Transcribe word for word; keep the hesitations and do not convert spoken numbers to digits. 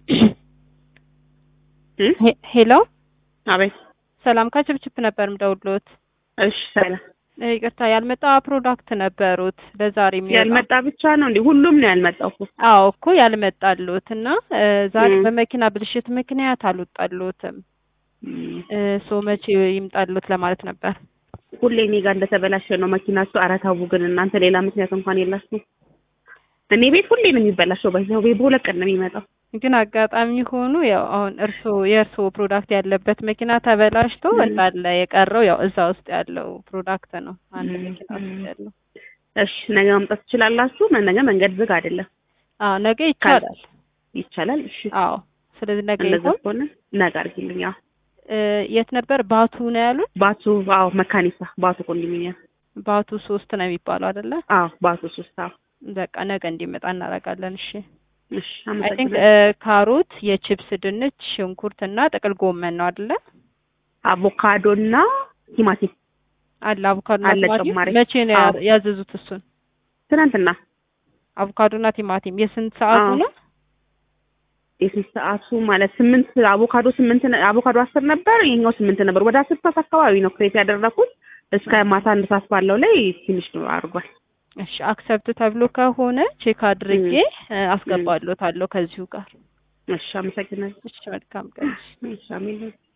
ሄሎ አቤት ሰላም ካችብችብ ነበር ምደውልሎት። እሺ ሰላም። ይቅርታ ያልመጣ ፕሮዳክት ነበሩት ለዛሬ የሚወጣ ያልመጣ ብቻ ነው እንዴ? ሁሉም ነው ያልመጣው እኮ። አዎ እኮ ያልመጣሉትና ዛሬ በመኪና ብልሽት ምክንያት አልወጣሉትም። ሶ መቼ ይምጣሉት ለማለት ነበር። ሁሌ እኔ ጋር እንደተበላሸ ነው መኪናችሁ። ኧረ ተው ግን እናንተ ሌላ ምክንያት እንኳን የላችሁም። እኔ ቤት ሁሌ ነው የሚበላሸው። በዛው ቤት በሁለት ቀን ነው የሚመጣው። ግን አጋጣሚ ሆኖ ያው አሁን እርሶ የእርሶ ፕሮዳክት ያለበት መኪና ተበላሽቶ እንዳለ የቀረው ያው እዛ ውስጥ ያለው ፕሮዳክት ነው አንድ መኪና ውስጥ ያለው። እሺ ነገ ማምጣት ትችላላችሁ? ነገ መንገድ ዝግ አይደለም? አዎ ነገ ይቻላል። ይቻላል። እሺ አዎ ስለዚህ ነገ እንደዚህ ከሆነ ነገ አድርጊልኝ። አዎ የት ነበር ባቱ ነው ያሉት? ባቱ አዎ መካኒሳ ባቱ ኮንዶሚኒየም ባቱ ሶስት ነው የሚባለው አይደለ? አዎ ባቱ ሶስት አዎ በቃ ነገ እንዲመጣ እናደርጋለን። እሺ እሺ አይ ቲንክ ካሮት፣ የቺፕስ ድንች፣ ሽንኩርትና ጥቅል ጎመን ነው አይደለ? አቮካዶና ቲማቲም አለ። አቮካዶና ቲማቲም መቼ ነው ያዘዙት? እሱን ትናንትና። አቮካዶና ቲማቲም የስንት ሰዓቱ ነው? የስንት ሰዓቱ ማለት ስምንት አቮካዶ ስምንት አቮካዶ አስር ነበር፣ ይሄኛው ስምንት ነበር። ወደ አስር ሰዓት አካባቢ ነው ክሬት ያደረኩት። እስከ ማታ አንድ ሰዓት ባለው ላይ ትንሽ ነው አድርጓል። እሺ አክሰፕት ተብሎ ከሆነ ቼክ አድርጌ አስገባለታለሁ ከዚሁ ጋር። እሺ አመሰግናለሁ። እሺ መልካም ቀን። እሺ አሜን።